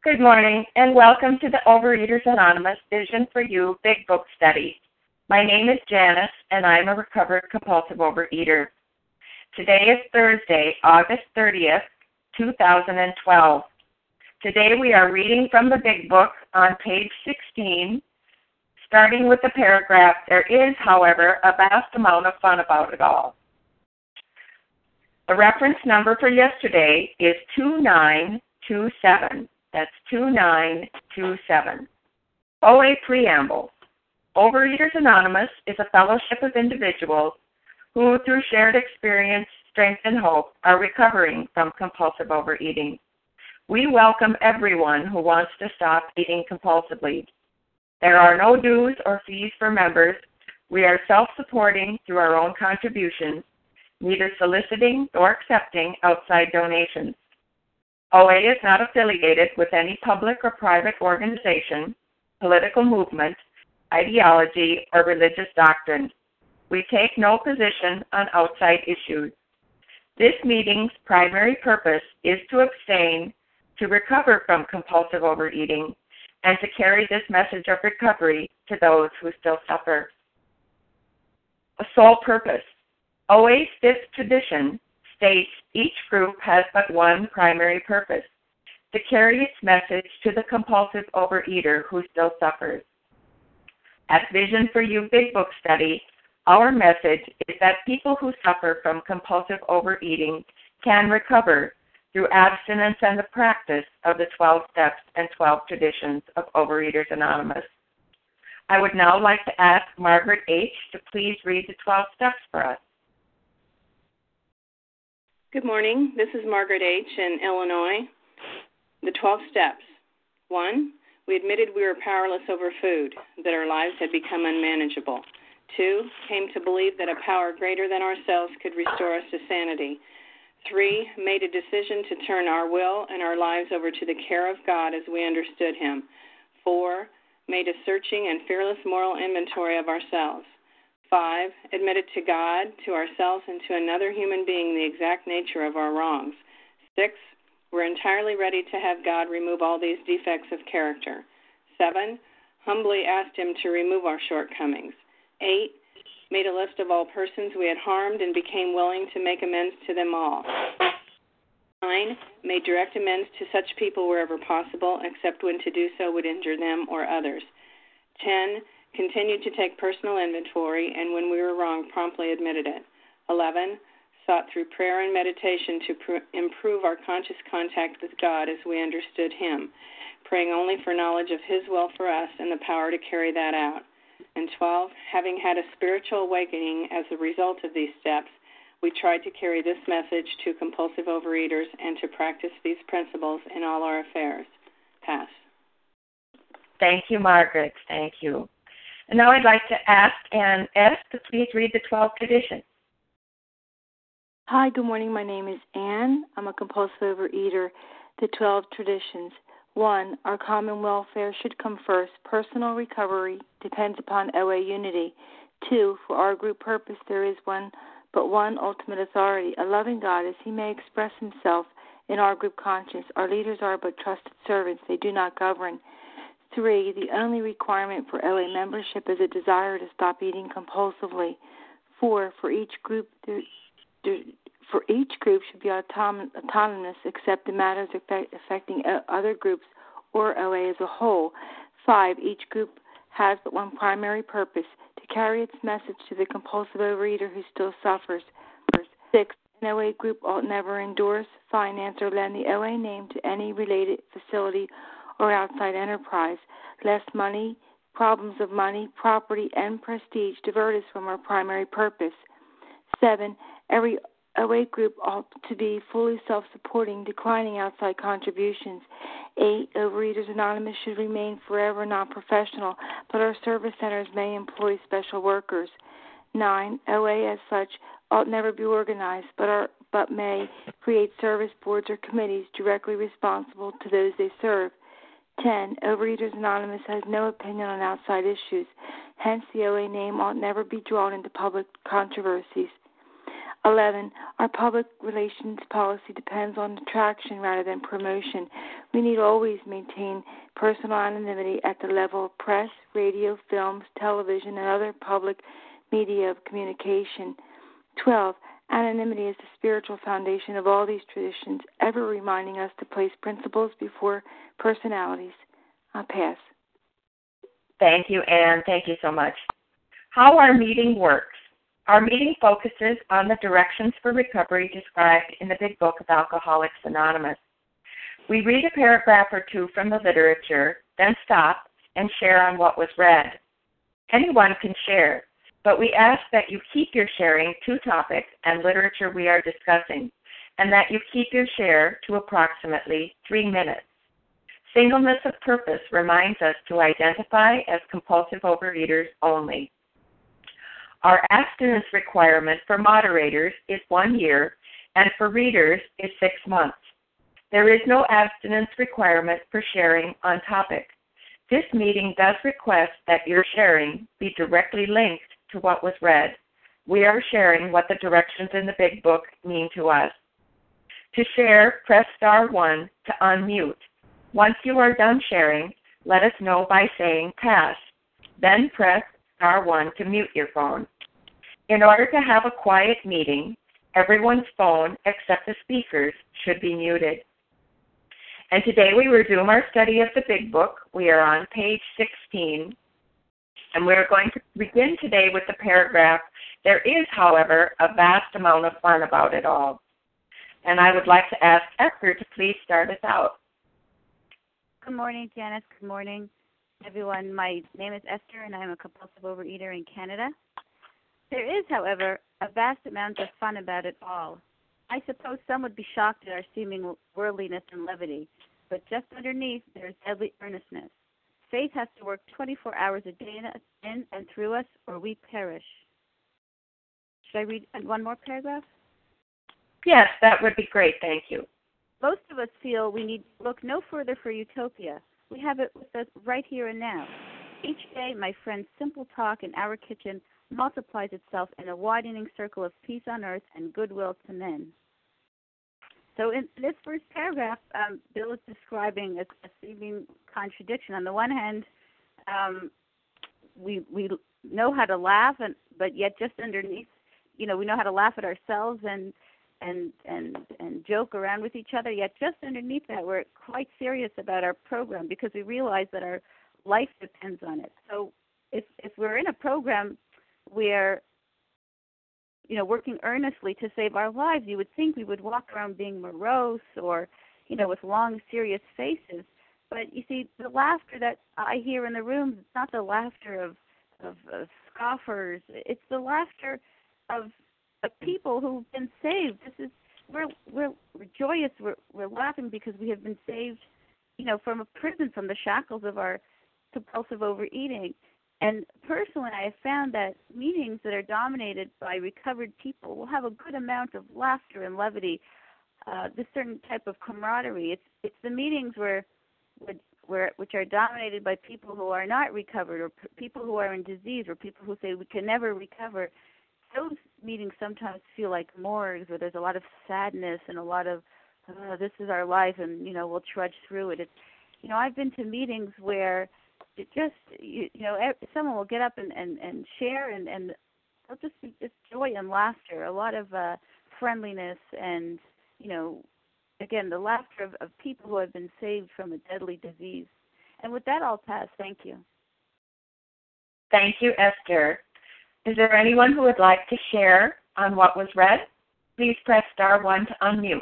Good morning, and welcome to the Overeaters Anonymous Vision for You Big Book Study. My name is Janice, and I'm a recovered compulsive overeater. Today is Thursday, August 30th, 2012. Today we are reading from the Big Book on page 16, starting with the paragraph, "There is, however, a vast amount of fun about it all." The reference number for yesterday is 2927. That's 2927. OA Preamble. Overeaters Anonymous is a fellowship of individuals who, through shared experience, strength, and hope, are recovering from compulsive overeating. We welcome everyone who wants to stop eating compulsively. There are no dues or fees for members. We are self-supporting through our own contributions, neither soliciting nor accepting outside donations. OA is not affiliated with any public or private organization, political movement, ideology, or religious doctrine. We take no position on outside issues. This meeting's primary purpose is to abstain, to recover from compulsive overeating, and to carry this message of recovery to those who still suffer. A sole purpose. OA's fifth tradition states each group has but one primary purpose, to carry its message to the compulsive overeater who still suffers. At Vision for You Big Book Study, our message is that people who suffer from compulsive overeating can recover through abstinence and the practice of the 12 steps and 12 traditions of Overeaters Anonymous. I would now like to ask Margaret H. to please read the 12 steps for us. Good morning. This is Margaret H. in Illinois. The 12 steps. 1. We admitted we were powerless over food, that our lives had become unmanageable. 2. Came to believe that a power greater than ourselves could restore us to sanity. 3. Made a decision to turn our will and our lives over to the care of God as we understood Him. 4. Made a searching and fearless moral inventory of ourselves. 5. Admitted to God, to ourselves, and to another human being the exact nature of our wrongs. 6. We're entirely ready to have God remove all these defects of character. 7. Humbly asked Him to remove our shortcomings. 8. Made a list of all persons we had harmed and became willing to make amends to them all. 9. Made direct amends to such people wherever possible, except when to do so would injure them or others. 10. Continued to take personal inventory, and when we were wrong, promptly admitted it. 11. Sought through prayer and meditation to improve our conscious contact with God as we understood Him, praying only for knowledge of His will for us and the power to carry that out. And 12. Having had a spiritual awakening as a result of these steps, we tried to carry this message to compulsive overeaters and to practice these principles in all our affairs. Pass. Thank you, Margaret. Thank you. And now I'd like to ask Ann S. to please read the 12 traditions. Hi, good morning. My name is Ann. I'm a compulsive overeater. The 12 traditions. 1. Our common welfare should come first. Personal recovery depends upon OA unity. 2. For our group purpose, there is one ultimate authority, a loving God, as He may express Himself in our group conscience. Our leaders are but trusted servants. They do not govern. 3. The only requirement for OA membership is a desire to stop eating compulsively. 4. For each group should be autonomous except in matters affecting other groups or OA as a whole. 5. Each group has but one primary purpose, to carry its message to the compulsive overeater who still suffers. 6. An OA group ought never endorse, finance, or lend the OA name to any related facility or outside enterprise, lest problems of money, property, and prestige divert us from our primary purpose. 7. Every OA group ought to be fully self-supporting, declining outside contributions. 8. Overeaters Anonymous should remain forever non-professional, but our service centers may employ special workers. 9. OA as such ought never be organized, but may create service boards or committees directly responsible to those they serve. 10. Overeaters Anonymous has no opinion on outside issues. Hence, the OA name ought never be drawn into public controversies. 11. Our public relations policy depends on attraction rather than promotion. We need always maintain personal anonymity at the level of press, radio, films, television, and other public media of communication. 12. Anonymity is the spiritual foundation of all these traditions, ever reminding us to place principles before personalities. I'll pass. Thank you, Anne. Thank you so much. How our meeting works. Our meeting focuses on the directions for recovery described in the Big Book of Alcoholics Anonymous. We read a paragraph or two from the literature, then stop and share on what was read. Anyone can share, but we ask that you keep your sharing to topics and literature we are discussing, and that you keep your share to approximately 3 minutes. Singleness of purpose reminds us to identify as compulsive overeaters only. Our abstinence requirement for moderators is 1 year, and for readers is 6 months. There is no abstinence requirement for sharing on topic. This meeting does request that your sharing be directly linked to what was read. We are sharing what the directions in the Big Book mean to us. To share, press star 1 to unmute. Once you are done sharing, let us know by saying pass. Then press star 1 to mute your phone. In order to have a quiet meeting, everyone's phone except the speaker's should be muted. And today we resume our study of the Big Book. We are on page 16, and we're going to begin today with the paragraph, "There is, however, a vast amount of fun about it all." And I would like to ask Esther to please start us out. Good morning, Janice. Good morning, everyone. My name is Esther, and I'm a compulsive overeater in Canada. There is, however, a vast amount of fun about it all. I suppose some would be shocked at our seeming worldliness and levity, but just underneath there is deadly earnestness. Faith has to work 24 hours a day in and through us, or we perish. Should I read one more paragraph? Yes, that would be great. Thank you. Most of us feel we need to look no further for utopia. We have it with us right here and now. Each day, my friend's simple talk in our kitchen multiplies itself in a widening circle of peace on earth and goodwill to men. So in this first paragraph, Bill is describing a seeming contradiction. On the one hand, we know how to laugh, but yet just underneath, we know how to laugh at ourselves and joke around with each other. Yet just underneath that, we're quite serious about our program because we realize that our life depends on it. So if we're in a program where working earnestly to save our lives, you would think we would walk around being morose or, with long, serious faces. But you see, the laughter that I hear in the rooms, it's not the laughter of scoffers. It's the laughter of people who've been saved. We're joyous. We're laughing because we have been saved, from a prison, from the shackles of our compulsive overeating. And personally, I have found that meetings that are dominated by recovered people will have a good amount of laughter and levity, this certain type of camaraderie. It's the meetings which are dominated by people who are not recovered, or people who are in disease, or people who say we can never recover. Those meetings sometimes feel like morgues, where there's a lot of sadness and a lot of this is our life, and we'll trudge through it. I've been to meetings where it just, someone will get up and share, and there'll just be just joy and laughter, a lot of friendliness, and, again, the laughter of people who have been saved from a deadly disease. And with that, I'll pass. Thank you. Thank you, Esther. Is there anyone who would like to share on what was read? Please press star 1 to unmute.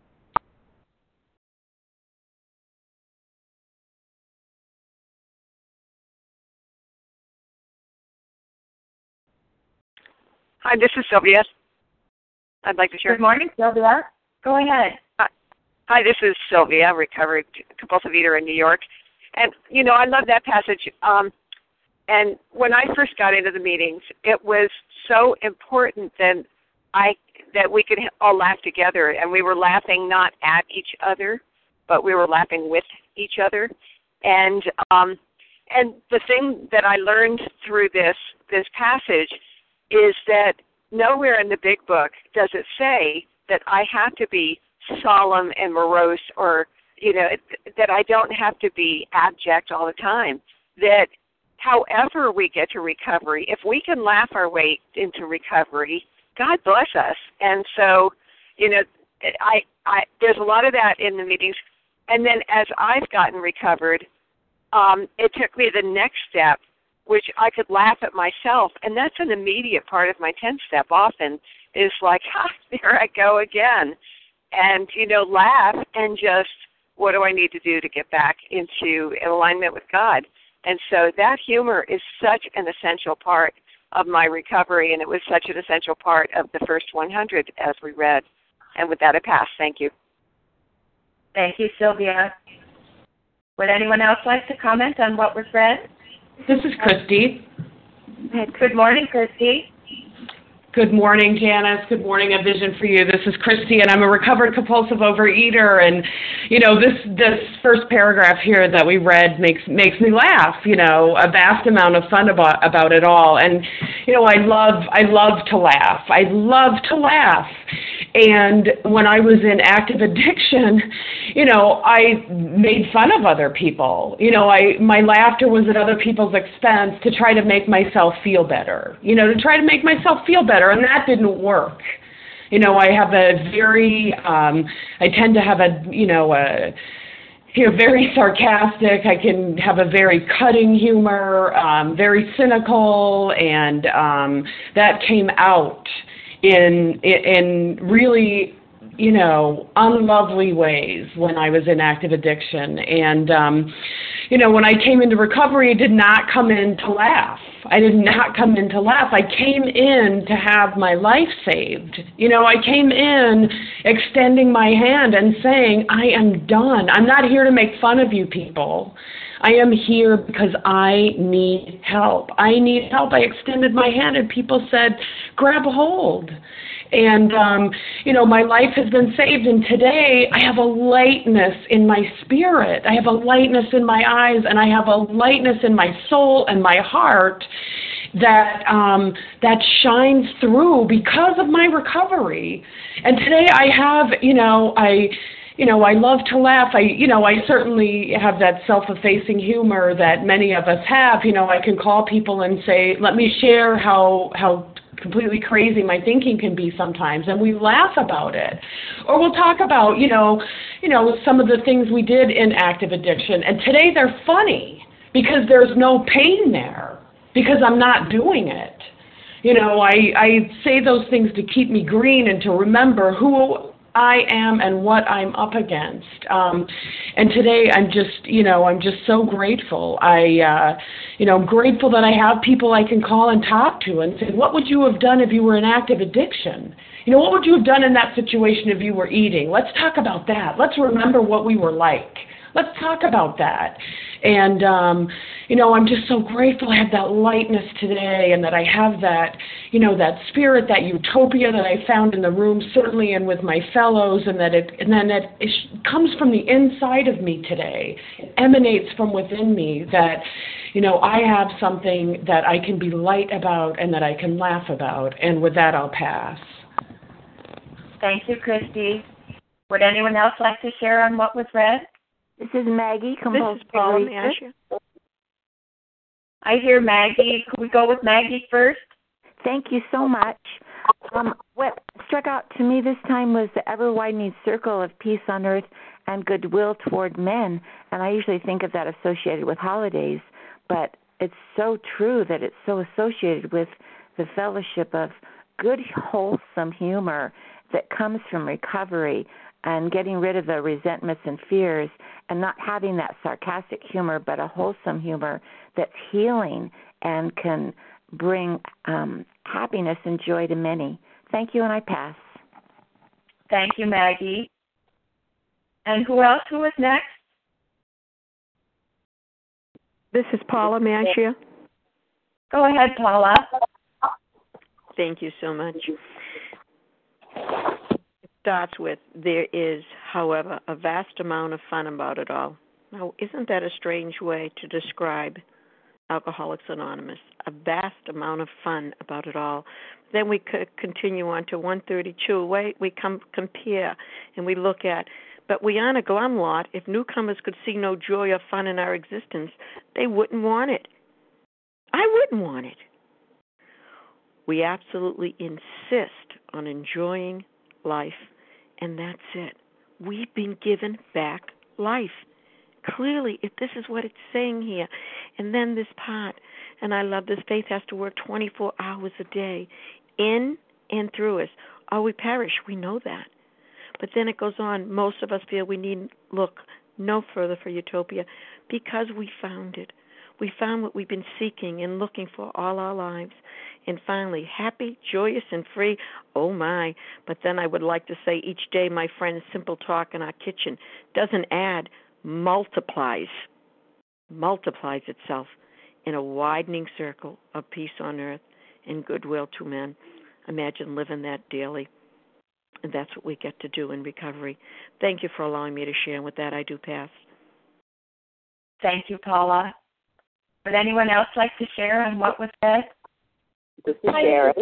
Hi, this is Sylvia. I'd like to share. Good morning, Sylvia. Go ahead. Hi, this is Sylvia, recovered compulsive eater in New York. And, I love that passage. And when I first got into the meetings, it was so important that we could all laugh together. And we were laughing not at each other, but we were laughing with each other. And the thing that I learned through this passage is that nowhere in the big book does it say that I have to be solemn and morose, or, that I don't have to be abject all the time. That however we get to recovery, if we can laugh our way into recovery, God bless us. And so, I there's a lot of that in the meetings. And then as I've gotten recovered, it took me the next step, which I could laugh at myself. And that's an immediate part of my 10th step often, is like, there I go again. And, laugh and just, what do I need to do to get back into alignment with God? And so that humor is such an essential part of my recovery, and it was such an essential part of the first 100 as we read. And with that, I pass. Thank you. Thank you, Sylvia. Would anyone else like to comment on what was read? This is Christy. Good morning, Christy. Good morning, Janice. Good morning, A Vision for You. This is Christy, and I'm a recovered compulsive overeater. And, this first paragraph here that we read makes me laugh, a vast amount of fun about it all. And, I love to laugh. I love to laugh. And when I was in active addiction, I made fun of other people. My laughter was at other people's expense to try to make myself feel better, and that didn't work. I have a very, I tend to have very sarcastic. I can have a very cutting humor, very cynical, and that came out in really, unlovely ways when I was in active addiction. And, when I came into recovery, I did not come in to laugh. I came in to have my life saved. I came in extending my hand and saying, I am done. I'm not here to make fun of you people. I am here because I need help. I extended my hand and people said, grab a hold. And, my life has been saved. And today I have a lightness in my spirit. I have a lightness in my eyes, and I have a lightness in my soul and my heart that shines through because of my recovery. And today I have, I love to laugh. I certainly have that self-effacing humor that many of us have. I can call people and say, let me share how completely crazy my thinking can be sometimes, and we laugh about it. Or we'll talk about, some of the things we did in active addiction, and today they're funny because there's no pain there, because I'm not doing it. I say those things to keep me green and to remember who I am and what I'm up against. And today I'm just so grateful. I'm grateful that I have people I can call and talk to and say, what would you have done if you were in active addiction? What would you have done in that situation if you were eating? Let's talk about that. Let's remember what we were like. Let's talk about that. And, I'm just so grateful I have that lightness today, and that I have that, that spirit, that utopia that I found in the room, certainly, and with my fellows, and then it comes from the inside of me today. It emanates from within me that, I have something that I can be light about and that I can laugh about. And with that, I'll pass. Thank you, Christy. Would anyone else like to share on what was read? This is Maggie, compulsive overeater. I hear Maggie. Could we go with Maggie first? Thank you so much. What struck out to me this time was the ever-widening circle of peace on earth and goodwill toward men. And I usually think of that associated with holidays, but it's so true that it's so associated with the fellowship of good, wholesome humor that comes from recovery and getting rid of the resentments and fears, and not having that sarcastic humor, but a wholesome humor that's healing and can bring happiness and joy to many. Thank you, and I pass. Thank you, Maggie. And who else? Who is next? This is Paula Manchia. Go ahead, Paula. Thank you so much. Starts with, there is, however, a vast amount of fun about it all. Now, isn't that a strange way to describe Alcoholics Anonymous, a vast amount of fun about it all. Then we could continue on to 132. We compare and we look at, but we aren't a glum lot. If newcomers could see no joy or fun in our existence, they wouldn't want it. I wouldn't want it. We absolutely insist on enjoying life, and that's it. We've been given back life. Clearly, if this is what it's saying here. And then this part, and I love this, faith has to work 24 hours a day in and through us, or we perish. We know that. But then it goes on. Most of us feel we need look no further for utopia because we found it. We found what we've been seeking and looking for all our lives. And finally, happy, joyous, and free. Oh, my. But then I would like to say each day, my friends, simple talk in our kitchen doesn't add, multiplies itself in a widening circle of peace on earth and goodwill to men. Imagine living that daily. And that's what we get to do in recovery. Thank you for allowing me to share. And with that, I do pass. Thank you, Paula. Would anyone else like to share on what was said? This is Sharon.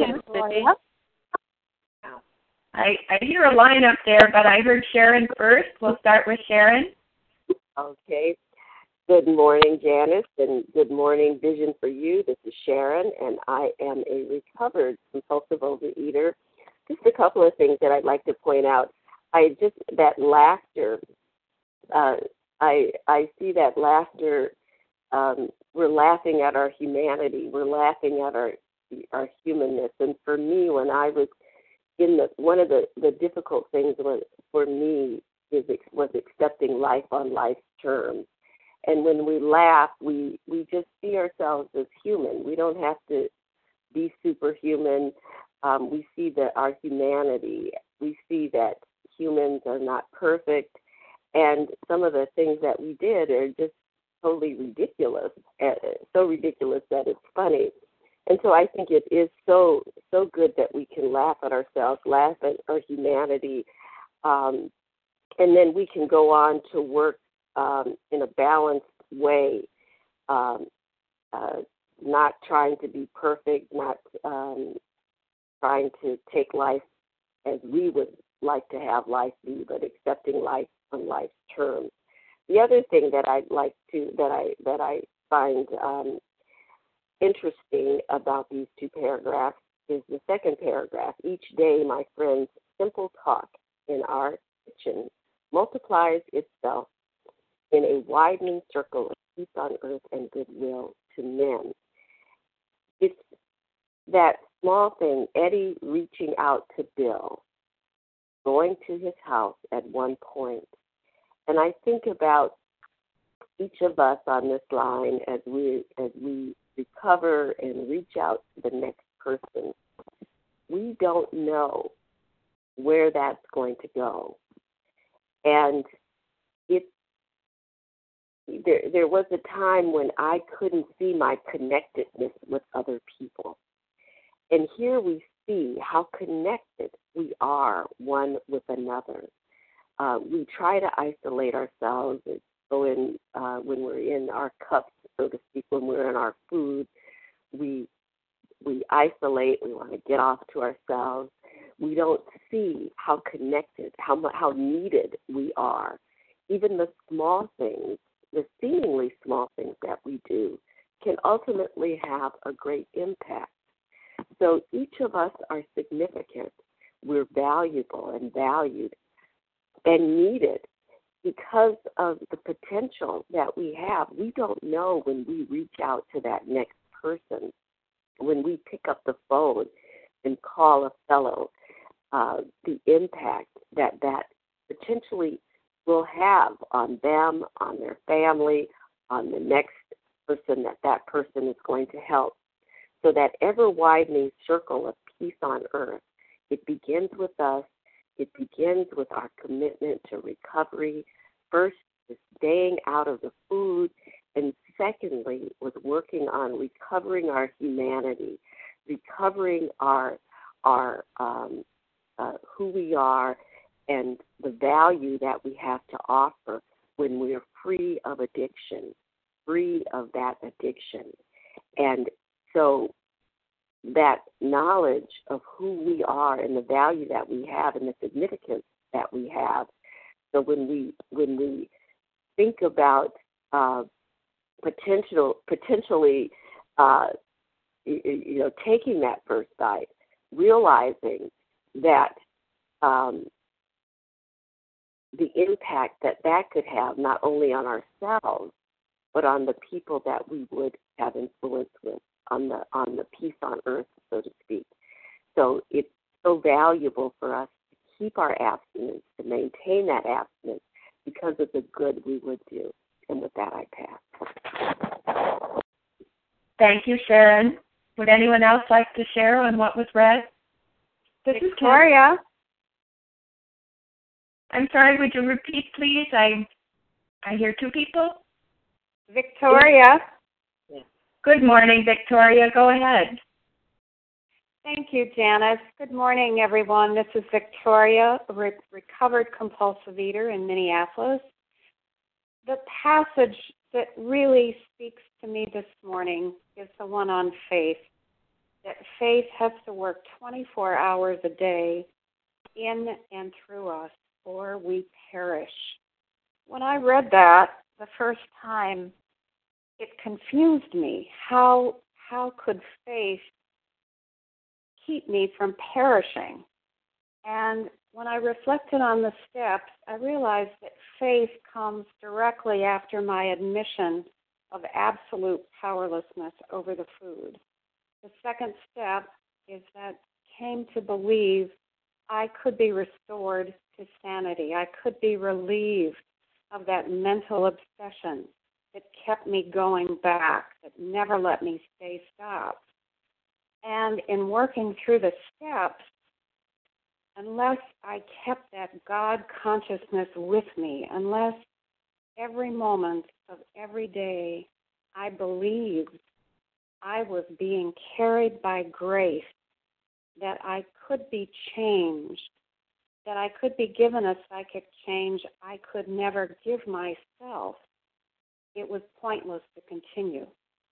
I hear a line up there, but I heard Sharon first. We'll start with Sharon. Okay. Good morning, Janice, and good morning, Vision for You. This is Sharon, and I am a recovered compulsive overeater. Just a couple of things that I'd like to point out. That laughter, I see that laughter, we're laughing at our humanity. We're laughing at our humanness. And for me, when I was one of the difficult things for me was accepting life on life's terms. And when we laugh, we just see ourselves as human. We don't have to be superhuman. We see our humanity. We see that humans are not perfect. And some of the things that we did are just totally ridiculous, so ridiculous that it's funny. And so I think it is so good that we can laugh at ourselves, laugh at our humanity, and then we can go on to work in a balanced way, not trying to be perfect, not trying to take life as we would like to have life be, but accepting life on life's terms. The other thing that I find interesting about these two paragraphs is the second paragraph. Each day, my friends, simple talk in our kitchen multiplies itself in a widening circle of peace on earth and goodwill to men. It's that small thing, Eddie reaching out to Bill, going to his house at one point. And I think about each of us on this line as we recover and reach out to the next person. We don't know where that's going to go. And there was a time when I couldn't see my connectedness with other people. And here we see how connected we are one with another. We try to isolate ourselves and go in when we're in our cups, so to speak, when we're in our food. We isolate. We want to get off to ourselves. We don't see how connected, how needed we are. Even the small things, the seemingly small things that we do, can ultimately have a great impact. So each of us are significant. We're valuable and valued and needed because of the potential that we have. We don't know when we reach out to that next person, when we pick up the phone and call a fellow, the impact that potentially will have on them, on their family, on the next person that person is going to help. So that ever-widening circle of peace on earth, it begins with us. It begins with our commitment to recovery. First, staying out of the food, and secondly, with working on recovering our humanity, recovering our who we are and the value that we have to offer when we are free of addiction, free of that addiction. And so that knowledge of who we are and the value that we have and the significance that we have. So when we think about potentially taking that first bite, realizing that the impact that could have not only on ourselves but on the people that we would have influence with, on the peace on earth, so to speak. So it's so valuable for us to keep our abstinence, to maintain that abstinence, because of the good we would do. And with that, I pass. Thank you, Sharon. Would anyone else like to share on what was read? This is Victoria. I'm sorry, would you repeat, please? I hear two people. Victoria. Good morning, Victoria. Go ahead. Thank you, Janice. Good morning, everyone. This is Victoria, a recovered compulsive eater in Minneapolis. The passage that really speaks to me this morning is the one on faith, that faith has to work 24 hours a day in and through us, or we perish. When I read that the first time, it confused me. How could faith keep me from perishing? And when I reflected on the steps, I realized that faith comes directly after my admission of absolute powerlessness over the food. The second step is that came to believe I could be restored to sanity. I could be relieved of that mental obsession that kept me going back, that never let me stay stopped. And in working through the steps, unless I kept that God consciousness with me, unless every moment of every day I believed I was being carried by grace, that I could be changed, that I could be given a psychic change I could never give myself, it was pointless to continue.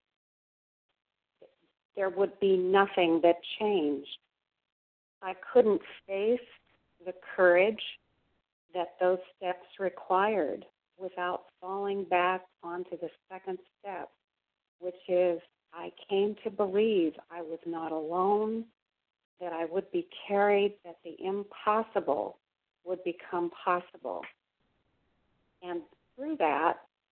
There would be nothing that changed. I couldn't face the courage that those steps required without falling back onto the second step, which is I came to believe I was not alone, that I would be carried, that the impossible would become possible. And through that,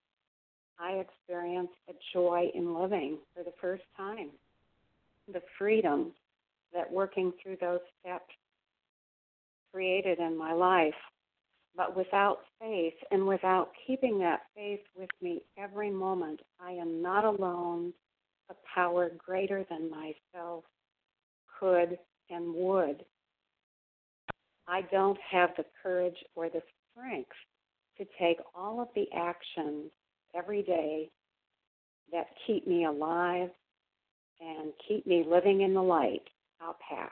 I experienced a joy in living for the first time, the freedom that working through those steps created in my life. But without faith and without keeping that faith with me every moment, I am not alone. A power greater than myself could and would. I don't have the courage or the strength to take all of the actions every day that keep me alive and keep me living in the light. I'll pass.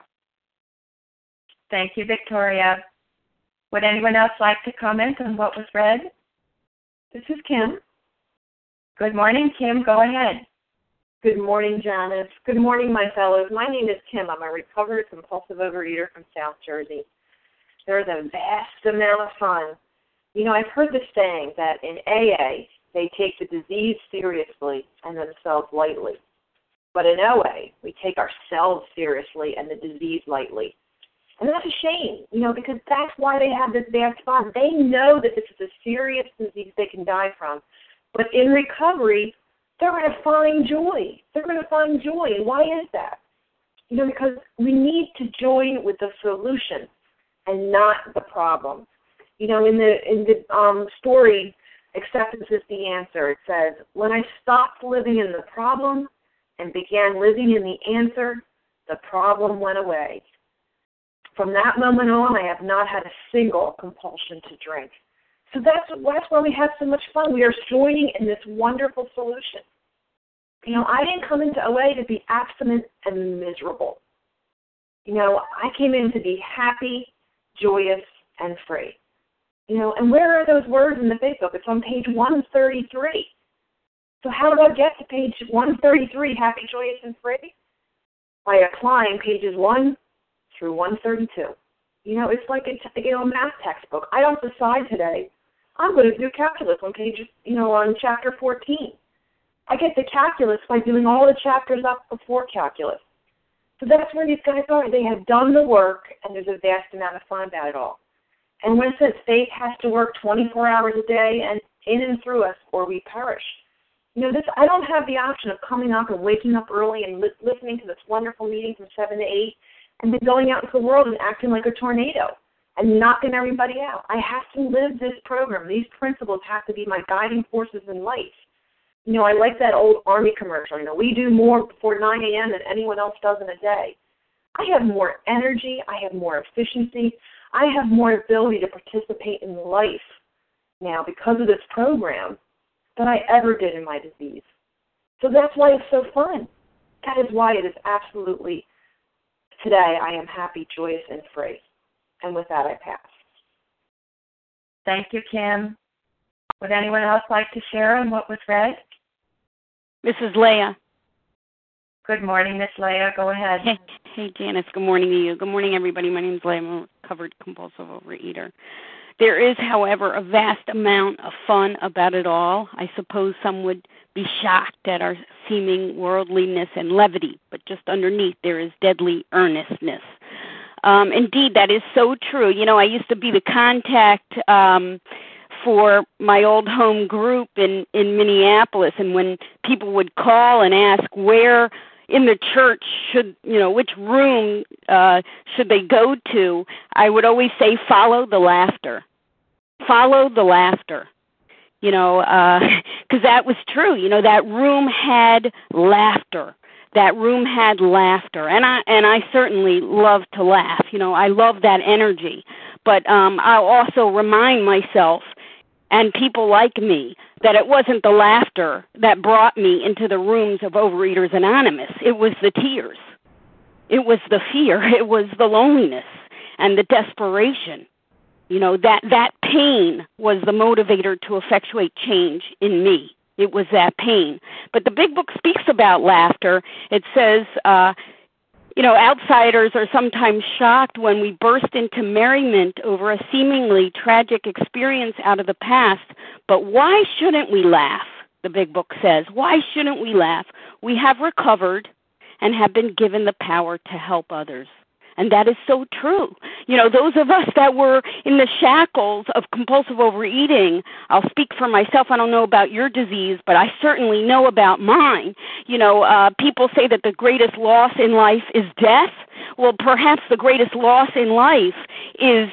Thank you, Victoria. Would anyone else like to comment on what was read? This is Kim. Good morning, Kim. Go ahead. Good morning, Janice. Good morning, my fellows. My name is Kim. I'm a recovered compulsive overeater from South Jersey. There's a vast amount of fun. You know, I've heard the saying that in AA, they take the disease seriously and themselves lightly. But in OA, we take ourselves seriously and the disease lightly. And that's a shame, you know, because that's why they have this vast fun. They know that this is a serious disease they can die from. But in recovery, they're going to find joy. They're going to find joy. And why is that? You know, because we need to join with the solution and not the problem. You know, in the story, Acceptance is the Answer, it says, when I stopped living in the problem and began living in the answer, the problem went away. From that moment on, I have not had a single compulsion to drink. So that's why we have so much fun. We are joining in this wonderful solution. You know, I didn't come into OA to be abstinent and miserable. You know, I came in to be happy, joyous, and free. You know, and where are those words in the Faith Book? It's on page 133. So how do I get to page 133, happy, joyous, and free? By applying pages 1 through 132. You know, it's like a math textbook. I don't decide today, I'm going to do calculus on on chapter 14. I get the calculus by doing all the chapters up before calculus. So that's where these guys are. They have done the work, and there's a vast amount of fun about it all. And when it says faith has to work 24 hours a day and in and through us, or we perish. I don't have the option of coming up and waking up early and listening to this wonderful meeting from 7 to 8 and then going out into the world and acting like a tornado and knocking everybody out. I have to live this program. These principles have to be my guiding forces in life. I like that old Army commercial. We do more before 9 a.m. than anyone else does in a day. I have more energy. I have more efficiency. I have more ability to participate in life now because of this program than I ever did in my disease. So that's why it's so fun. That is why it is absolutely, today I am happy, joyous, and free. And with that, I pass. Thank you, Kim. Would anyone else like to share on what was read? This is Leah. Good morning, Miss Leah. Go ahead. Hey, Janice. Good morning to you. Good morning, everybody. My name is Leah. I'm a recovered compulsive overeater. There is, however, a vast amount of fun about it all. I suppose some would be shocked at our seeming worldliness and levity, but just underneath there is deadly earnestness. Indeed, that is so true. I used to be the contact for my old home group in Minneapolis, and when people would call and ask where in the church which room should they go to, I would always say, follow the laughter. Follow the laughter. Because that was true. That room had laughter. That room had laughter, and I certainly love to laugh. I love that energy. But I'll also remind myself and people like me that it wasn't the laughter that brought me into the rooms of Overeaters Anonymous. It was the tears. It was the fear. It was the loneliness and the desperation. That pain was the motivator to effectuate change in me. It was that pain. But the big book speaks about laughter. It says, outsiders are sometimes shocked when we burst into merriment over a seemingly tragic experience out of the past. But why shouldn't we laugh? The big book says. Why shouldn't we laugh? We have recovered and have been given the power to help others. And that is so true. Those of us that were in the shackles of compulsive overeating, I'll speak for myself. I don't know about your disease, but I certainly know about mine. People say that the greatest loss in life is death. Well, perhaps the greatest loss in life is,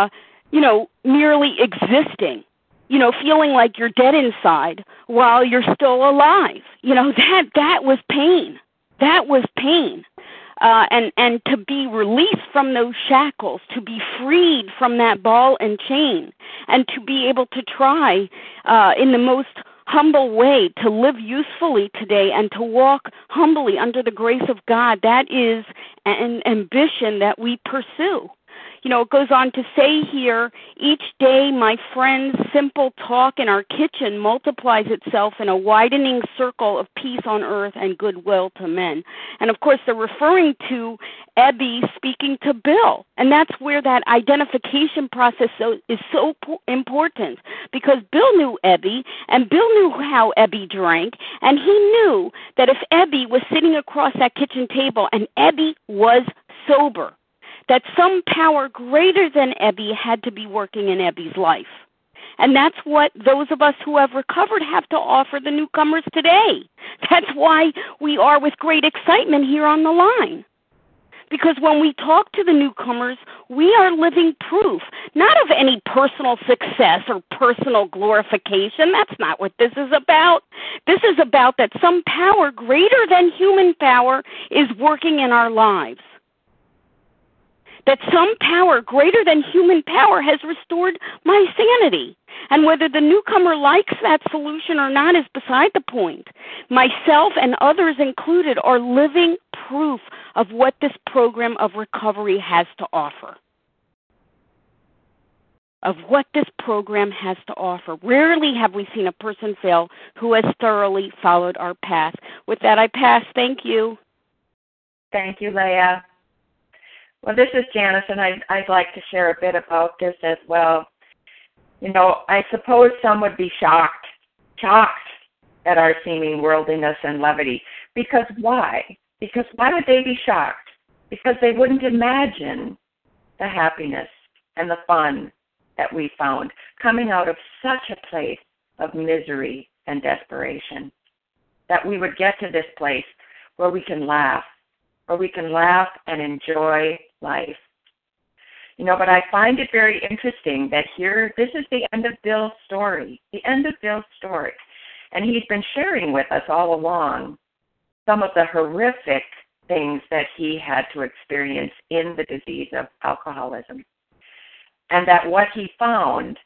merely existing. Feeling like you're dead inside while you're still alive. That was pain. That was pain. And to be released from those shackles, to be freed from that ball and chain, and to be able to try in the most humble way to live usefully today and to walk humbly under the grace of God, that is an ambition that we pursue. It goes on to say here, each day, my friends, simple talk in our kitchen multiplies itself in a widening circle of peace on earth and goodwill to men. And, of course, they're referring to Ebby speaking to Bill. And that's where that identification process is so important, because Bill knew Ebby, and Bill knew how Ebby drank, and he knew that if Ebby was sitting across that kitchen table and Ebby was sober, that some power greater than Ebby had to be working in Ebby's life. And that's what those of us who have recovered have to offer the newcomers today. That's why we are with great excitement here on the line. Because when we talk to the newcomers, we are living proof, not of any personal success or personal glorification. That's not what this is about. This is about that some power greater than human power is working in our lives. That some power greater than human power has restored my sanity. And whether the newcomer likes that solution or not is beside the point. Myself and others included are living proof of what this program of recovery has to offer. of what this program has to offer. Rarely have we seen a person fail who has thoroughly followed our path. With that, I pass. Thank you. Thank you, Leah. Well, this is Janice, and I'd like to share a bit about this as well. You know, I suppose some would be shocked at our seeming worldliness and levity. Because why? Because why would they be shocked? Because they wouldn't imagine the happiness and the fun that we found coming out of such a place of misery and desperation, that we would get to this place where we can laugh and enjoy life. You know, but I find it very interesting that here, this is the end of Bill's story, and he's been sharing with us all along some of the horrific things that he had to experience in the disease of alcoholism. And that what he found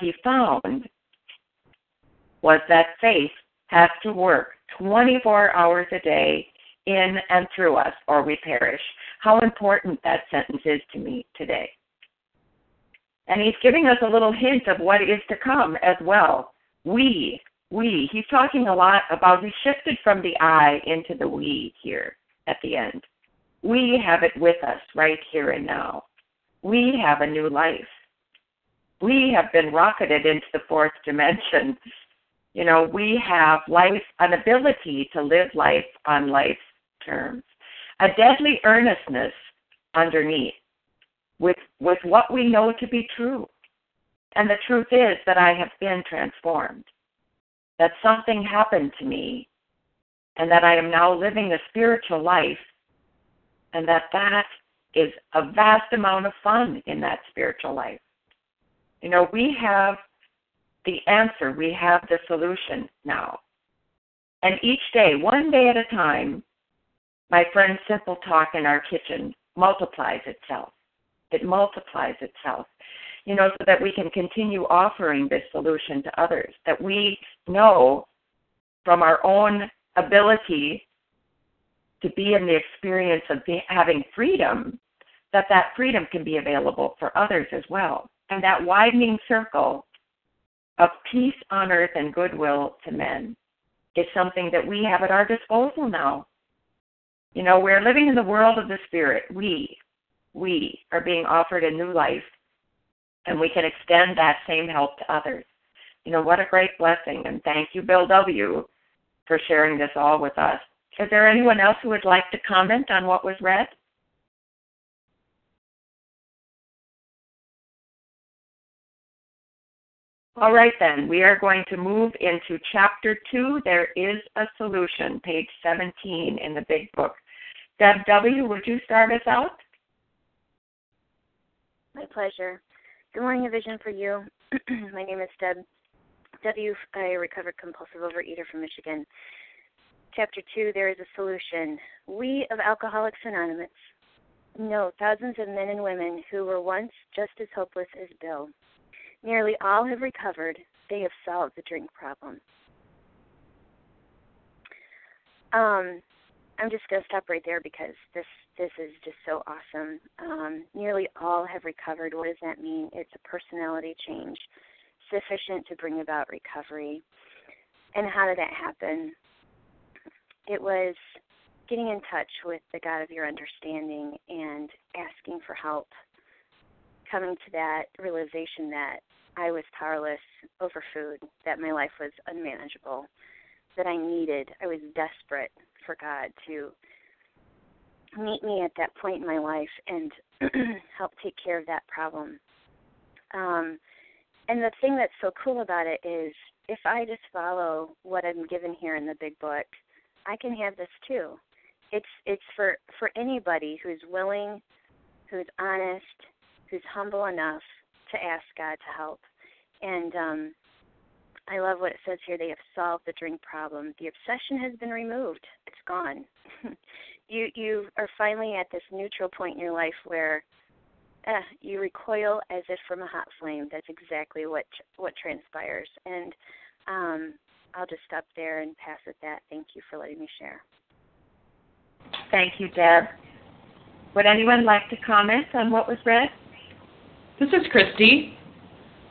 was that faith has to work 24 hours a day in and through us, or we perish. How important that sentence is to me today. And he's giving us a little hint of what is to come as well. He's talking a lot about, he shifted from the I into the we here at the end. We have it with us right here and now. We have a new life. We have been rocketed into the fourth dimension. You know, we have life, an ability to live life on life's terms, a deadly earnestness underneath with what we know to be true. And the truth is that I have been transformed, that something happened to me, and that I am now living a spiritual life, and that is a vast amount of fun in that spiritual life. You know, we have the answer, we have the solution now. And each day, one day at a time, my friend's simple talk in our kitchen multiplies itself. It multiplies itself, you know, so that we can continue offering this solution to others, that we know from our own ability to be in the experience of having freedom, that freedom can be available for others as well. And that widening circle of peace on earth and goodwill to men is something that we have at our disposal now. You know, we're living in the world of the Spirit. We are being offered a new life, and we can extend that same help to others. You know, what a great blessing, and thank you, Bill W., for sharing this all with us. Is there anyone else who would like to comment on what was read? All right, then. We are going to move into Chapter 2, There is a Solution, page 17 in the Big Book. Deb W., would you start us out? My pleasure. Good morning, A Vision for You. My name is Deb W., a recovered compulsive overeater from Michigan. Chapter 2, There is a Solution. We of Alcoholics Anonymous know thousands of men and women who were once just as hopeless as Bill. Nearly all have recovered. They have solved the drink problem. I'm just going to stop right there because this is just so awesome. Nearly all have recovered. What does that mean? It's a personality change sufficient to bring about recovery. And how did that happen? It was getting in touch with the God of your understanding and asking for help, coming to that realization that I was powerless over food, that my life was unmanageable, that I was desperate for God to meet me at that point in my life and help take care of that problem. And the thing that's so cool about it is if I just follow what I'm given here in the Big Book, I can have this too. It's for anybody who's willing, who's honest, who's humble enough to ask God to help. And I love what it says here. They have solved the drink problem. The obsession has been removed. It's gone. You are finally at this neutral point in your life where you recoil as if from a hot flame. That's exactly what transpires. And I'll just stop there and pass at that. Thank you for letting me share. Thank you, Deb. Would anyone like to comment on what was read? This is Christy.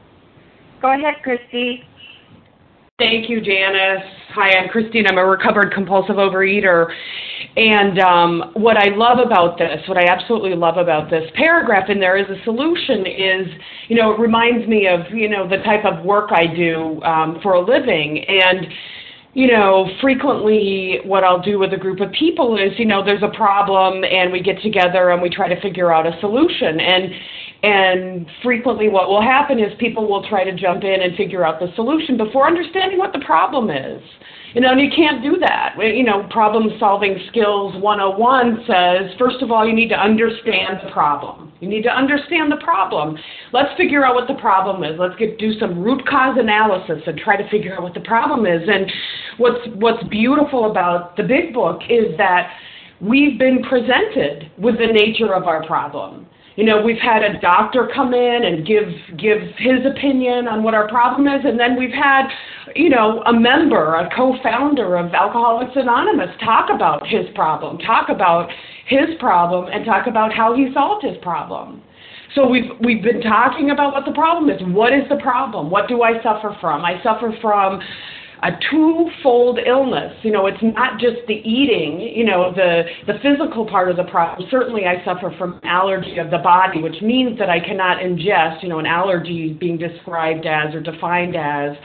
Go ahead, Christy. Thank you, Janice. Hi, I'm Christine. I'm a recovered compulsive overeater. And what I love about this, what I absolutely love about this paragraph in there is a solution is, it reminds me of, the type of work I do for a living. And, frequently what I'll do with a group of people is, there's a problem and we get together and we try to figure out a solution. And frequently what will happen is people will try to jump in and figure out the solution before understanding what the problem is. And you can't do that. Problem-solving skills 101 says, first of all, you need to understand the problem. You need to understand the problem. Let's figure out what the problem is. Let's do some root cause analysis and try to figure out what the problem is. And what's beautiful about the Big Book is that we've been presented with the nature of our problem. We've had a doctor come in and give his opinion on what our problem is, and then we've had, a member, a co-founder of Alcoholics Anonymous talk about his problem, and talk about how he solved his problem. So we've been talking about what the problem is. What is the problem? What do I suffer from? I suffer from a twofold illness. It's not just the eating, the physical part of the problem. Certainly I suffer from allergy of the body, which means that I cannot ingest, an allergy being described as or defined as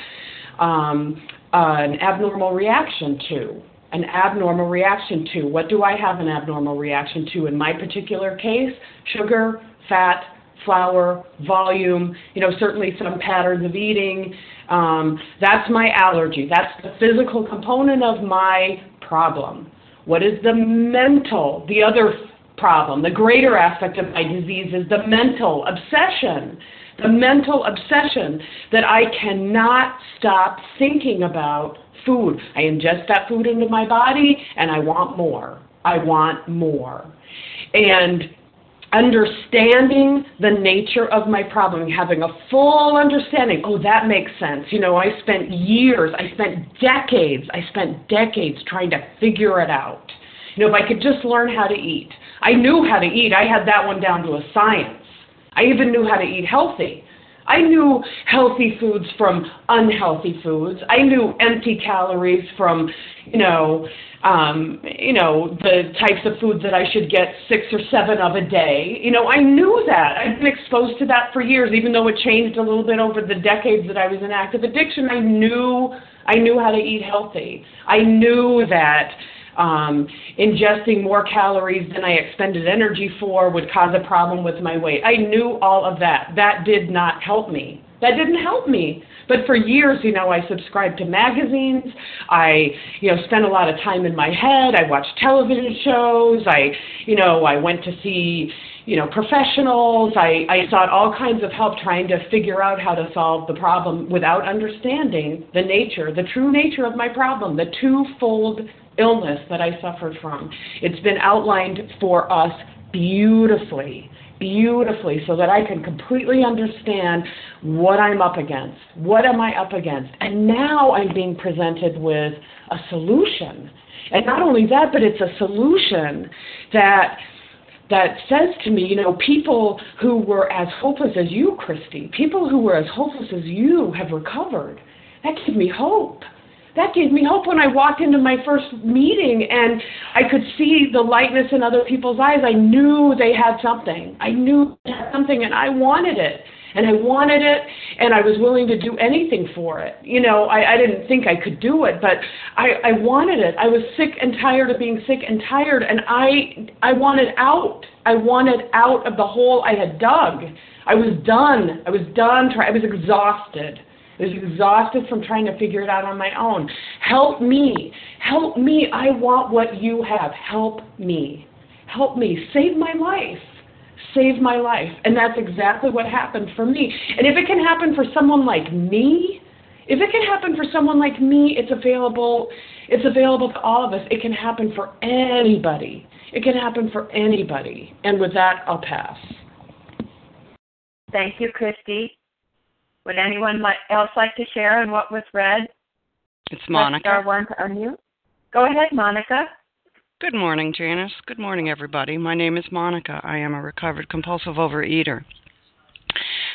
an abnormal reaction to. An abnormal reaction to. What do I have an abnormal reaction to? In my particular case, sugar, fat, flour, volume, certainly some patterns of eating. That's my allergy. That's the physical component of my problem. What is the mental, the other problem? The greater aspect of my disease is the mental obsession. The mental obsession that I cannot stop thinking about food. I ingest that food into my body and I want more. I want more. And understanding the nature of my problem, having a full understanding, that makes sense. I spent decades trying to figure it out. If I could just learn how to eat. I knew how to eat. I had that one down to a science. I even knew how to eat healthy. I knew healthy foods from unhealthy foods. I knew empty calories from, the types of foods that I should get 6 or 7 of a day. I knew that. I'd been exposed to that for years, even though it changed a little bit over the decades that I was in active addiction. I knew how to eat healthy. I knew that ingesting more calories than I expended energy for would cause a problem with my weight. I knew all of that. That did not help me. That didn't help me. But for years, I subscribed to magazines. I, spent a lot of time in my head. I watched television shows. I went to see, professionals. I sought all kinds of help trying to figure out how to solve the problem without understanding the true nature of my problem, the twofold illness that I suffered from. It's been outlined for us beautifully, so that I can completely understand what I'm up against. What am I up against? And now I'm being presented with a solution. And not only that, but it's a solution that says to me, people who were as hopeless as you, Christy, people who were as hopeless as you have recovered. That gave me hope. That gave me hope when I walked into my first meeting and I could see the lightness in other people's eyes. I knew they had something. I knew they had something and I wanted it. And I wanted it and I was willing to do anything for it. I didn't think I could do it, but I wanted it. I was sick and tired of being sick and tired, and I wanted out. I wanted out of the hole I had dug. I was done. I was exhausted. I was exhausted from trying to figure it out on my own. Help me. Help me. I want what you have. Help me. Help me. Save my life. Save my life. And that's exactly what happened for me. And if it can happen for someone like me, it's available to all of us. It can happen for anybody. And with that, I'll pass. Thank you, Christy. Would anyone else like to share on what was read? It's Monica. Star one to unmute. Go ahead, Monica. Good morning, Janice. Good morning, everybody. My name is Monica. I am a recovered compulsive overeater.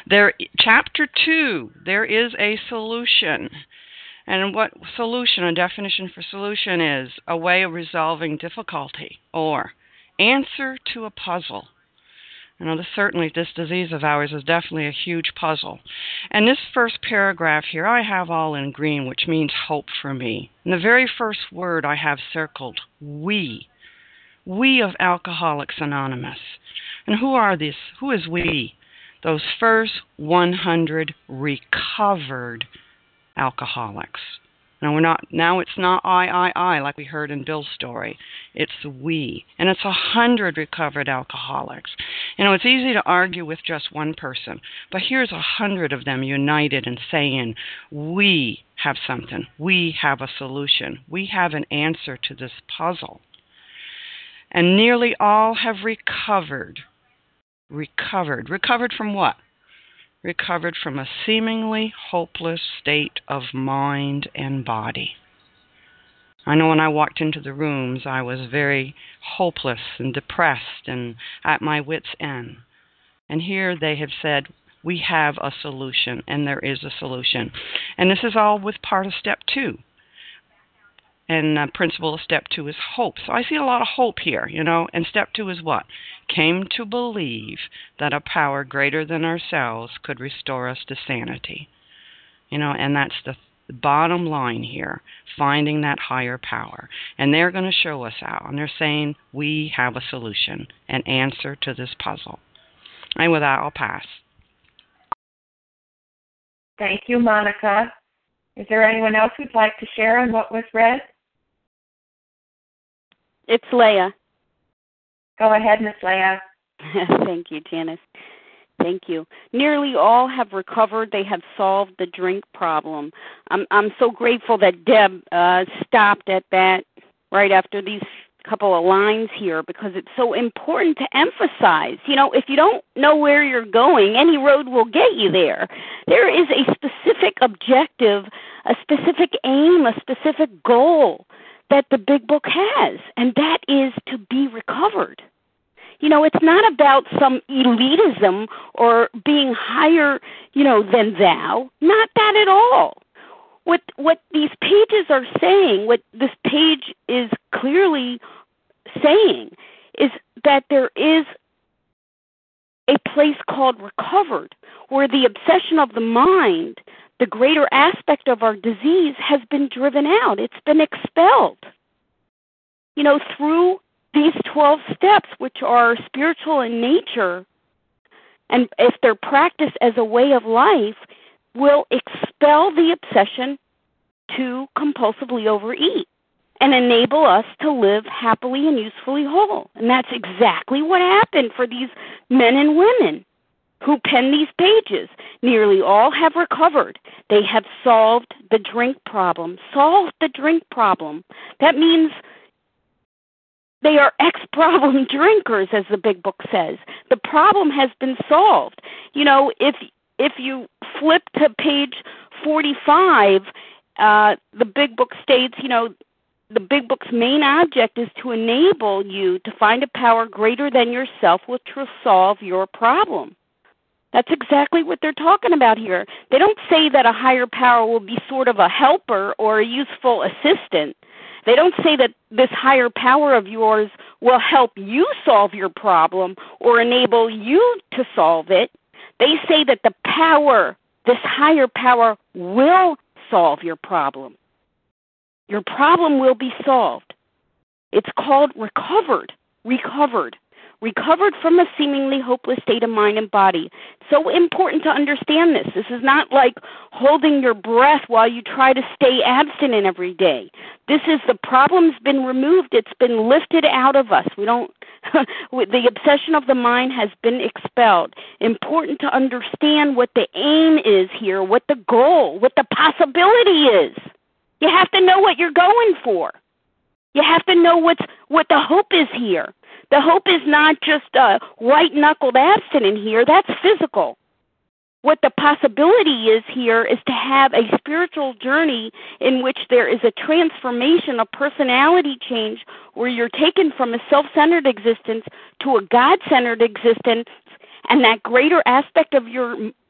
Chapter 2, there is a solution. And what solution, a definition for solution is a way of resolving difficulty or answer to a puzzle. You know, certainly this disease of ours is definitely a huge puzzle. And this first paragraph here, I have all in green, which means hope for me. And the very first word I have circled, we. We of Alcoholics Anonymous. And who are these? Who is we? Those first 100 recovered alcoholics. Now it's not I like we heard in Bill's story. It's we. And it's 100 recovered alcoholics. You know, it's easy to argue with just one person, but here's 100 of them united and saying, we have something. We have a solution. We have an answer to this puzzle. And nearly all have recovered. Recovered from what? Recovered from a seemingly hopeless state of mind and body. I know when I walked into the rooms, I was very hopeless and depressed and at my wit's end. And here they have said, we have a solution, and there is a solution. And this is all with part of step 2. And principle of step 2 is hope. So I see a lot of hope here, you know. And step 2 is what? Came to believe that a power greater than ourselves could restore us to sanity. You know, and that's the bottom line here, finding that higher power. And they're going to show us how. And they're saying, we have a solution, an answer to this puzzle. And with that, I'll pass. Thank you, Monica. Is there anyone else who'd like to share on what was read? It's Leah. Go ahead, Miss Leah. Thank you, Janice. Thank you. Nearly all have recovered. They have solved the drink problem. I'm so grateful that Deb stopped at that right after these couple of lines here, because it's so important to emphasize. You know, if you don't know where you're going, any road will get you there. There is a specific objective, a specific aim, a specific goal that the Big Book has, and that is to be recovered. You know, it's not about some elitism or being higher, you know, than thou. Not that at all. What these pages are saying, what this page is clearly saying, is that there is a place called recovered, where the obsession of the mind, the greater aspect of our disease, has been driven out. It's been expelled. You know, through these 12 steps, which are spiritual in nature, and if they're practiced as a way of life, will expel the obsession to compulsively overeat and enable us to live happily and usefully whole. And that's exactly what happened for these men and women who penned these pages. Nearly all have recovered. They have solved the drink problem. Solved the drink problem. That means they are ex-problem drinkers, as the Big Book says. The problem has been solved. You know, if you flip to page 45, the Big Book states, you know, the Big Book's main object is to enable you to find a power greater than yourself which will solve your problem. That's exactly what they're talking about here. They don't say that a higher power will be sort of a helper or a useful assistant. They don't say that this higher power of yours will help you solve your problem or enable you to solve it. They say that the power, this higher power, will solve your problem. Your problem will be solved. It's called recovered. Recovered from a seemingly hopeless state of mind and body. So important to understand this. This is not like holding your breath while you try to stay abstinent every day. This is the problem's been removed. It's been lifted out of us. We don't. The obsession of the mind has been expelled. Important to understand what the aim is here, what the goal, what the possibility is. You have to know what you're going for. You have to know what the hope is here. The hope is not just white-knuckled abstinent here. That's physical. What the possibility is here is to have a spiritual journey in which there is a transformation, a personality change, where you're taken from a self-centered existence to a God-centered existence, and that greater aspect of your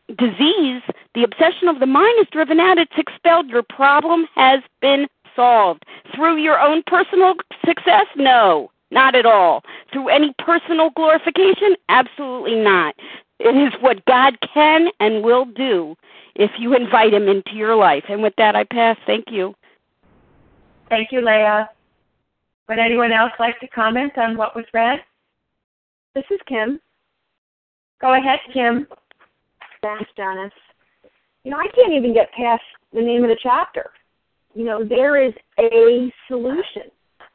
disease, the obsession of the mind is driven out. It's expelled. Your problem has been solved. Through your own personal success? No, not at all. Through any personal glorification? Absolutely not. It is what God can and will do if you invite him into your life. And with that, I pass. Thank you. Thank you, Leah. Would anyone else like to comment on what was read? This is Kim. Go ahead, Kim. Thanks, Janice. I can't even get past the name of the chapter. There is a solution.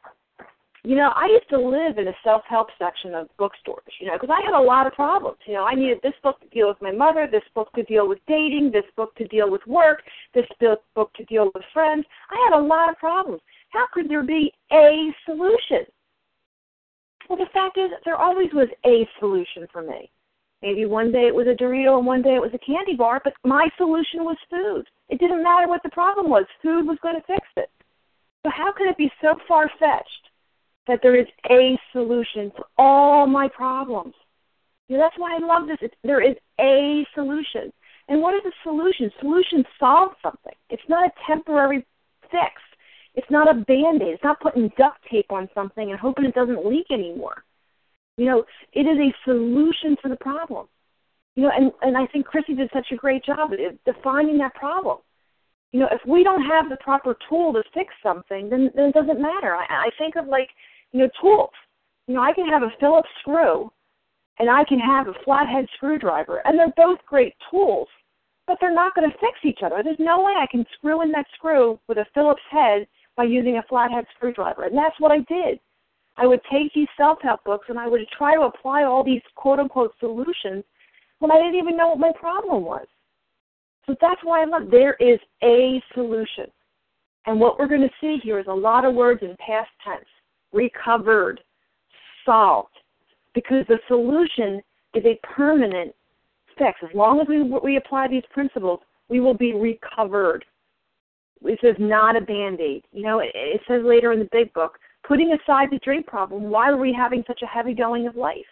I used to live in a self-help section of bookstores, because I had a lot of problems. I needed this book to deal with my mother, this book to deal with dating, this book to deal with work, this book to deal with friends. I had a lot of problems. How could there be a solution? Well, the fact is, there always was a solution for me. Maybe one day it was a Dorito and one day it was a candy bar, but my solution was food. It didn't matter what the problem was. Food was going to fix it. So how could it be so far-fetched that there is a solution for all my problems? That's why I love this. There is a solution. And what is a solution? Solution solves something. It's not a temporary fix. It's not a Band-Aid. It's not putting duct tape on something and hoping it doesn't leak anymore. It is a solution for the problem. And I think Chrissy did such a great job of defining that problem. If we don't have the proper tool to fix something, then it doesn't matter. I think of tools. I can have a Phillips screw and I can have a flathead screwdriver, and they're both great tools, but they're not going to fix each other. There's no way I can screw in that screw with a Phillips head by using a flathead screwdriver, and that's what I did. I would take these self-help books and I would try to apply all these quote-unquote solutions when I didn't even know what my problem was. So that's why I love there is a solution. And what we're going to see here is a lot of words in past tense. Recovered, solved, because the solution is a permanent fix. As long as we apply these principles, we will be recovered. This is not a Band-Aid. It says later in the big book, putting aside the drink problem, why are we having such a heavy going of life?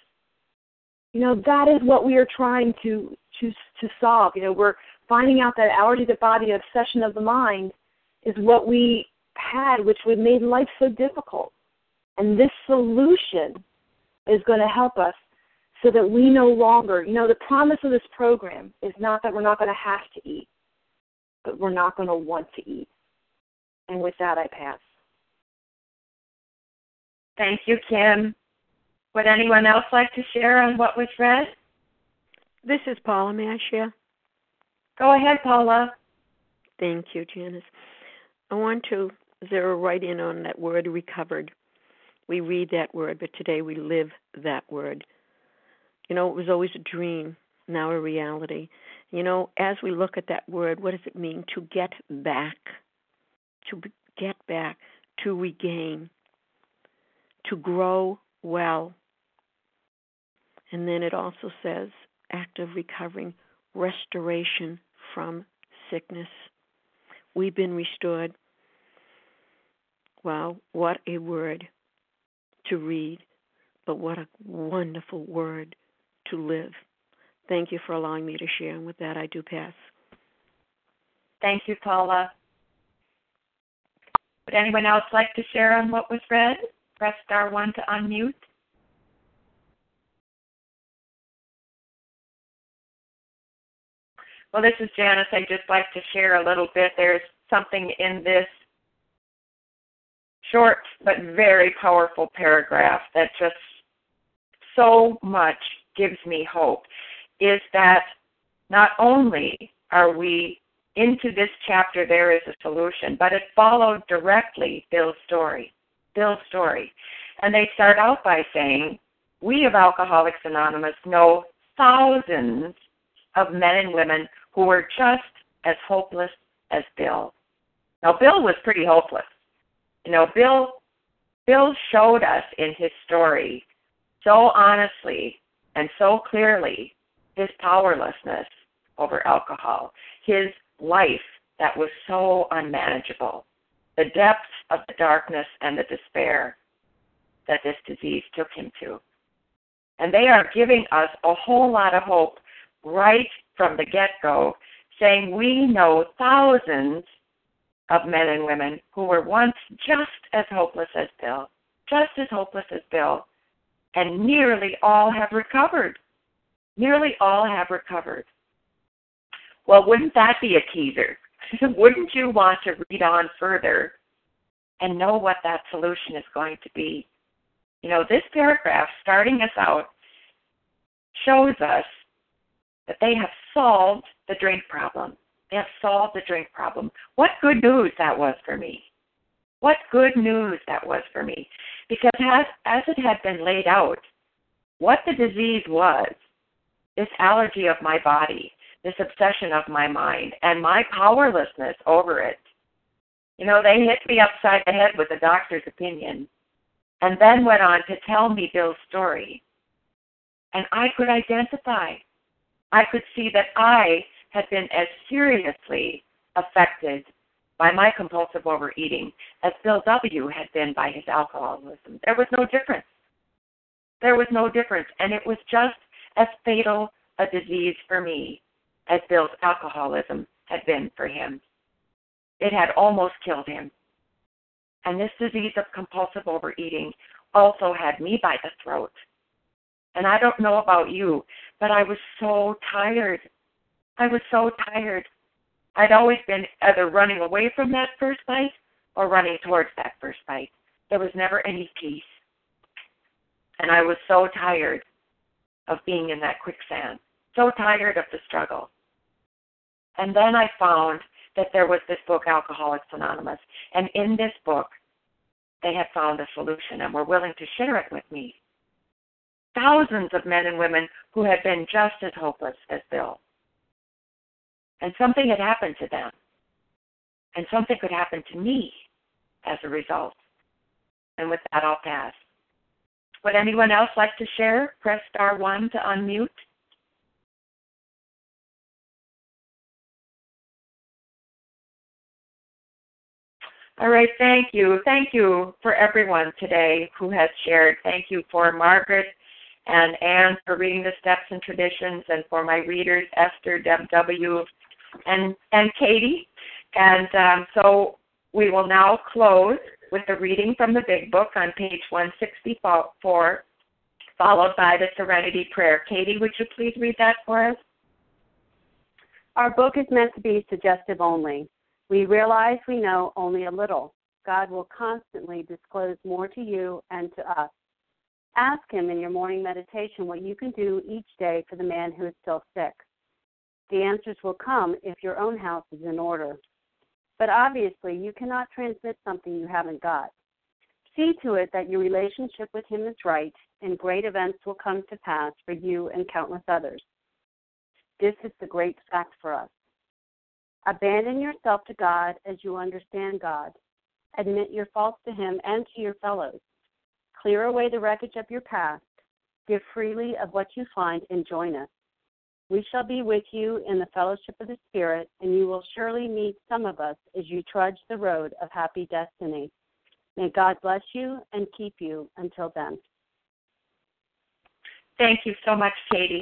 That is what we are trying to solve. We're finding out that allergy to body, obsession of the mind, is what we had, which would made life so difficult. And this solution is going to help us so that we no longer, the promise of this program is not that we're not going to have to eat, but we're not going to want to eat. And with that, I pass. Thank you, Kim. Would anyone else like to share on what was read? This is Paula. May I share? Go ahead, Paula. Thank you, Janice. I want to zero right in on that word recovered. We read that word, but today we live that word. It was always a dream, now a reality. As we look at that word, what does it mean? To get back, to regain, to grow well. And then it also says act of recovering, restoration from sickness. We've been restored. Wow, what a word to read, but what a wonderful word to live. Thank you for allowing me to share, and with that, I do pass. Thank you, Paula. Would anyone else like to share on what was read? Press star 1 to unmute. Well, this is Janice. I'd just like to share a little bit. There's something in this short but very powerful paragraph that just so much gives me hope, is that not only are we into this chapter, there is a solution, but it followed directly Bill's story. And they start out by saying, we of Alcoholics Anonymous know thousands of men and women who were just as hopeless as Bill. Now, Bill was pretty hopeless. Bill showed us in his story so honestly and so clearly his powerlessness over alcohol, his life that was so unmanageable, the depths of the darkness and the despair that this disease took him to. And they are giving us a whole lot of hope right from the get-go, saying we know thousands of men and women who were once just as hopeless as Bill, and nearly all have recovered. Nearly all have recovered. Well, wouldn't that be a teaser? Wouldn't you want to read on further and know what that solution is going to be? You know, this paragraph, starting us out, shows us that they have solved the drink problem. They have solved the drink problem. What good news that was for me. What good news that was for me. Because as it had been laid out, what the disease was, this allergy of my body, this obsession of my mind, and my powerlessness over it. You know, they hit me upside the head with the doctor's opinion and then went on to tell me Bill's story. And I could identify. I could see that I had been as seriously affected by my compulsive overeating as Bill W. had been by his alcoholism. There was no difference. There was no difference. And it was just as fatal a disease for me as Bill's alcoholism had been for him. It had almost killed him. And this disease of compulsive overeating also had me by the throat. And I don't know about you, but I was so tired. I was so tired. I'd always been either running away from that first bite or running towards that first bite. There was never any peace. And I was so tired of being in that quicksand, so tired of the struggle. And then I found that there was this book, Alcoholics Anonymous, and in this book, they had found a solution and were willing to share it with me. Thousands of men and women who had been just as hopeless as Bill. And something had happened to them. And something could happen to me as a result. And with that, I'll pass. Would anyone else like to share? Press star 1 to unmute. All right, thank you. Thank you for everyone today who has shared. Thank you for Margaret and Anne for reading the Steps and Traditions, and for my readers, Esther, Deb W., and Katie. And so we will now close with the reading from the Big Book on page 164, followed by the Serenity Prayer. Katie, would you please read that for us? Our book is meant to be suggestive only. We realize we know only a little. God will constantly disclose more to you and to us. Ask Him in your morning meditation what you can do each day for the man who is still sick. The answers will come if your own house is in order. But obviously, you cannot transmit something you haven't got. See to it that your relationship with Him is right, and great events will come to pass for you and countless others. This is the great fact for us. Abandon yourself to God as you understand God. Admit your faults to Him and to your fellows. Clear away the wreckage of your past. Give freely of what you find and join us. We shall be with you in the fellowship of the Spirit, and you will surely meet some of us as you trudge the road of happy destiny. May God bless you and keep you until then. Thank you so much, Katie.